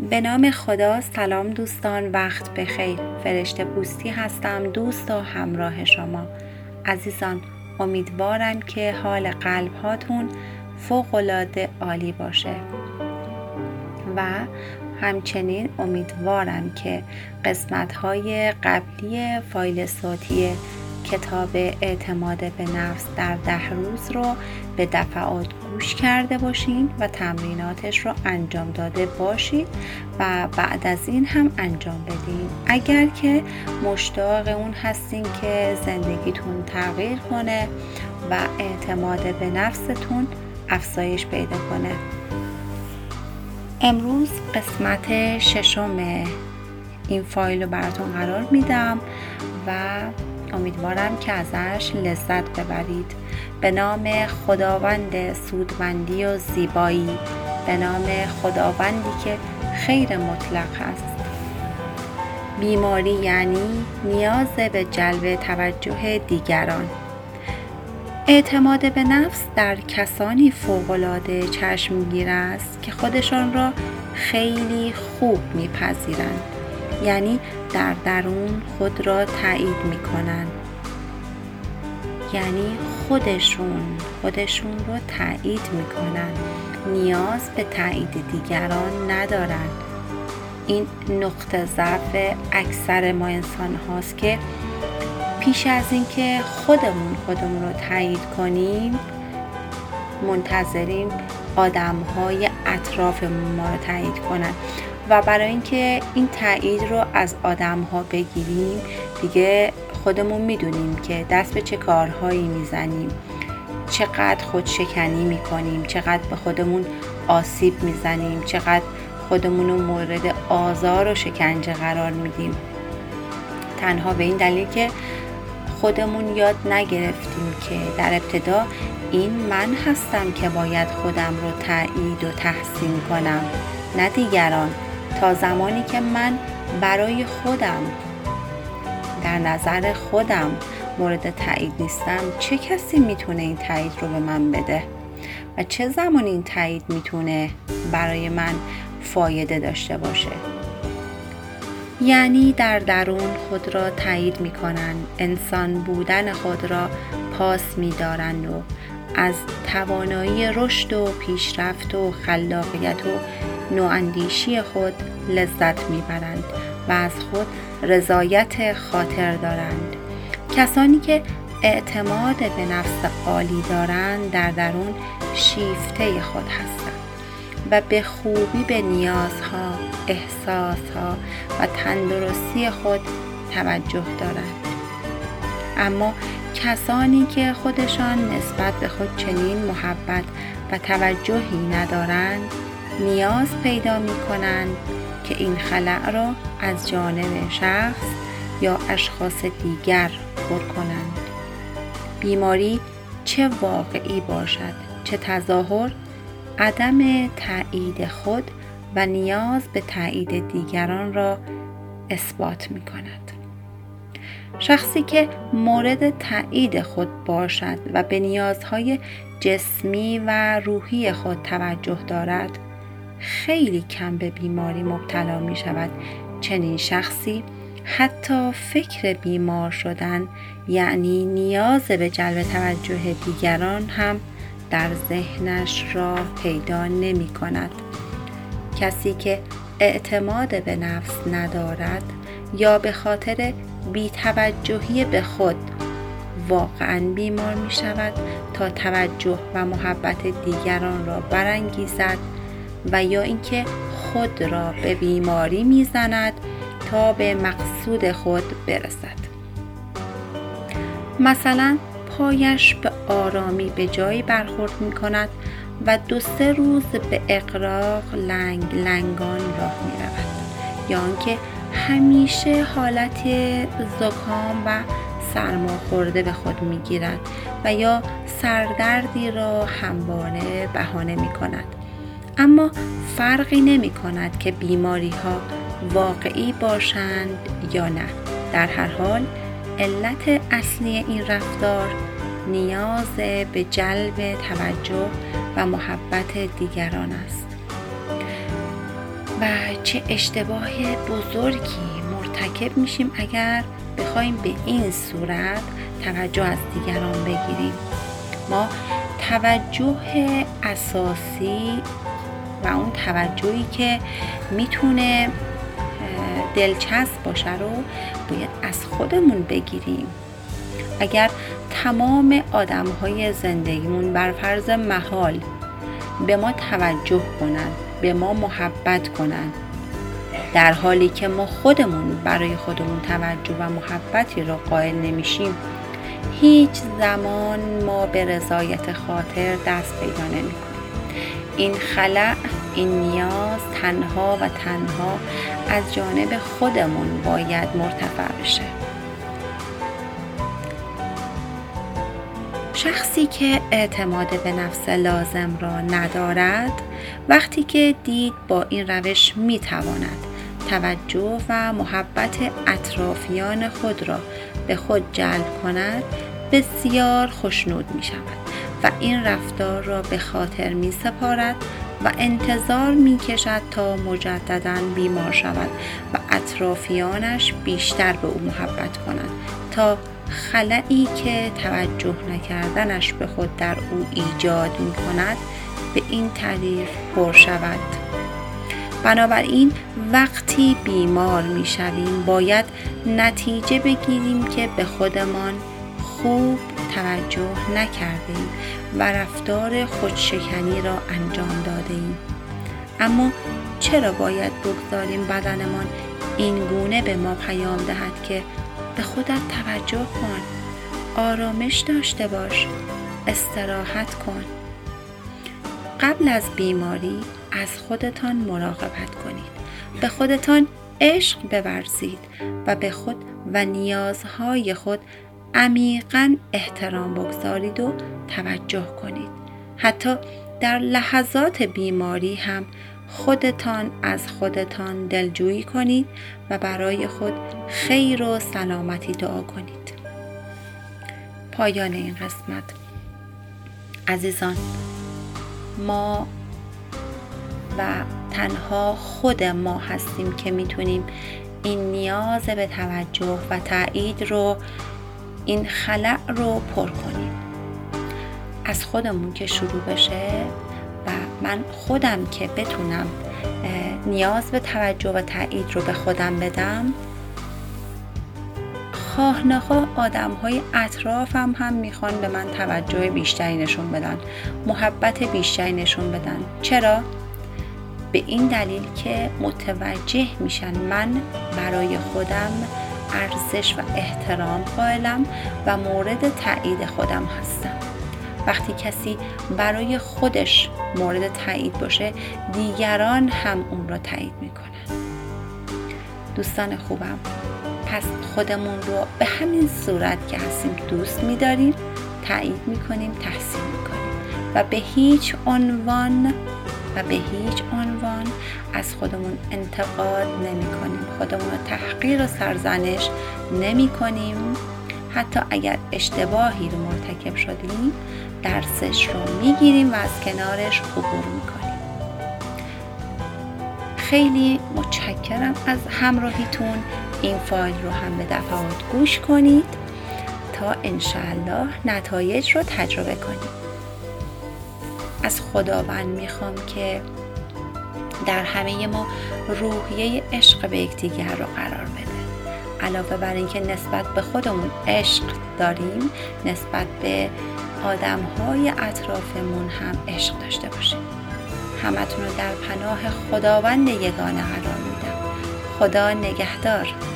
به نام خدا. سلام دوستان، وقت بخیر. فرشته پوستی هستم، دوست و همراه شما عزیزان. امیدوارم که حال قلب هاتون فوق‌العاده عالی باشه و همچنین امیدوارم که قسمت های قبلی فایل صوتی کتاب اعتماد به نفس در 10 روز رو به دفعات گوش کرده باشین و تمریناتش رو انجام داده باشید و بعد از این هم انجام بدین. اگر که مشتاق اون هستین که زندگیتون تغییر کنه و اعتماد به نفستون افزایش پیدا کنه. امروز قسمت 6 این فایل رو براتون قرار میدم و امیدوارم که ازش لذت ببرید. به نام خداوند سودمندی و زیبایی، به نام خداوندی که خیر مطلق هست. بیماری یعنی نیاز به جلب توجه دیگران. اعتماد به نفس در کسانی فوق‌العاده چشمگیر است که خودشان را خیلی خوب میپذیرند، یعنی در درون خود را تایید میکنند، یعنی خودشون رو تایید میکنند، نیاز به تایید دیگران ندارند. این نقطه ضعف اکثر ما انسان هاست که پیش از اینکه خودمون رو تایید کنیم منتظریم آدم‌های اطرافمون ما رو تایید کنن و برای اینکه این تایید رو از آدم‌ها بگیریم دیگه خودمون میدونیم که دست به چه کارهایی میزنیم، چقدر خودشکنی میکنیم، چقدر به خودمون آسیب میزنیم، چقدر خودمون رو مورد آزار و شکنجه قرار میدیم، تنها به این دلیل که خودمون یاد نگرفتیم که در ابتدا این من هستم که باید خودم رو تایید و تحسین کنم، نه دیگران. تا زمانی که من برای خودم در نظر خودم مورد تایید نیستم، چه کسی میتونه این تایید رو به من بده و چه زمان این تایید میتونه برای من فایده داشته باشه؟ یعنی در درون خود را تایید میکنن، انسان بودن خود را پاس میدارند و از توانایی رشد و پیشرفت و خلاقیت و نواندیشی خود لذت میبرند و از خود رضایت خاطر دارند. کسانی که اعتماد به نفس عالی دارند در درون شیفته خود هستند و به خوبی به نیازها، احساسها و تندرستی خود توجه دارند. اما کسانی که خودشان نسبت به خود چنین محبت و توجهی ندارند، نیاز پیدا می کنند که این خلأ را از جانب شخص یا اشخاص دیگر پر کنند. بیماری چه واقعی باشد چه تظاهر، عدم تایید خود و نیاز به تایید دیگران را اثبات می کند. شخصی که مورد تایید خود باشد و به نیازهای جسمی و روحی خود توجه دارد، خیلی کم به بیماری مبتلا می شود. چنین شخصی حتی فکر بیمار شدن، یعنی نیاز به جلب توجه دیگران هم در ذهنش راه پیدا نمی کند. کسی که اعتماد به نفس ندارد یا به خاطر بی‌توجهی به خود واقعاً بیمار می شود تا توجه و محبت دیگران را برانگیزد و یا اینکه خود را به بیماری می زند تا به مقصود خود برسد. مثلا پایش به آرامی به جایی برخورد می کند و 2-3 روز به اغراق لنگان راه می رود، یا آنکه همیشه حالت زکام و سرماخورده به خود می گیرد و یا سردردی را همواره بهانه می کند. اما فرقی نمی کند که بیماری ها واقعی باشند یا نه. در هر حال علت اصلی این رفتار نیاز به جلب توجه و محبت دیگران است. و چه اشتباه بزرگی مرتکب میشیم اگر بخوایم به این صورت توجه از دیگران بگیریم. ما توجه اساسی و اون توجهی که میتونه دلچسب باشه رو باید از خودمون بگیریم. اگر تمام آدم‌های زندگیمون بر فرض محال به ما توجه کنن، به ما محبت کنن، در حالی که ما خودمون برای خودمون توجه و محبتی رو قائل نمیشیم، هیچ زمان ما به رضایت خاطر دست پیدا نمی‌کنیم. این خلأ، این نیاز تنها و تنها از جانب خودمون باید مرتفع بشه. شخصی که اعتماد به نفس لازم را ندارد، وقتی که دید با این روش میتواند توجه و محبت اطرافیان خود را به خود جلب کند، بسیار خوشنود می شود و این رفتار را به خاطر می سپارد و انتظار می کشد تا مجدداً بیمار شود و اطرافیانش بیشتر به او محبت کنند تا خلایی که توجه نکردنش به خود در او ایجاد می کند به این طریق پر شود. بنابراین وقتی بیمار می شویم باید نتیجه بگیریم که به خودمان خوب توجه نکردیم و رفتار خودشکنی را انجام دادیم. اما چرا باید بگذاریم بدنمان این گونه به ما پیام دهد که به خودت توجه کن، آرامش داشته باش، استراحت کن؟ قبل از بیماری از خودتان مراقبت کنید، به خودتان عشق بورزید و به خود و نیازهای خود عمیقاً احترام بگذارید و توجه کنید. حتی در لحظات بیماری هم خودتان از خودتان دلجویی کنید و برای خود خیر و سلامتی دعا کنید. پایان این قسمت. عزیزان، ما و تنها خود ما هستیم که میتونیم این نیاز به توجه و تایید رو، این خلأ رو پر کنیم. از خودمون که شروع بشه و من خودم که بتونم نیاز به توجه و تایید رو به خودم بدم، خواه نخواه آدم‌های اطرافم هم میخوان به من توجه بیشتری نشون بدن، محبت بیشتری نشون بدن. چرا؟ به این دلیل که متوجه میشن من برای خودم ارزش و احترام قائلم و مورد تایید خودم هستم. وقتی کسی برای خودش مورد تایید باشه، دیگران هم اون را تایید میکنن. دوستان خوبم، پس خودمون رو به همین صورت که هستیم دوست می‌داریم، تایید می‌کنیم، تحسین می‌کنیم و به هیچ عنوان از خودمون انتقاد نمی‌کنیم، خودمون رو تحقیر و سرزنش نمی‌کنیم. حتی اگر اشتباهی رو مرتکب شدیم، درسش رو می‌گیریم و از کنارش عبور می‌کنیم. خیلی متشکرم از همراهیتون. این فایل رو هم به دفعات گوش کنید تا انشاءالله نتایج رو تجربه کنید. از خداوند میخوام که در همه ما روحیه عشق به یکدیگر رو قرار بده. علاوه بر اینکه نسبت به خودمون عشق داریم، نسبت به آدم‌های اطرافمون هم عشق داشته باشیم. همتون رو در پناه خداوند یگانه قرار میدم. خدا نگهدار.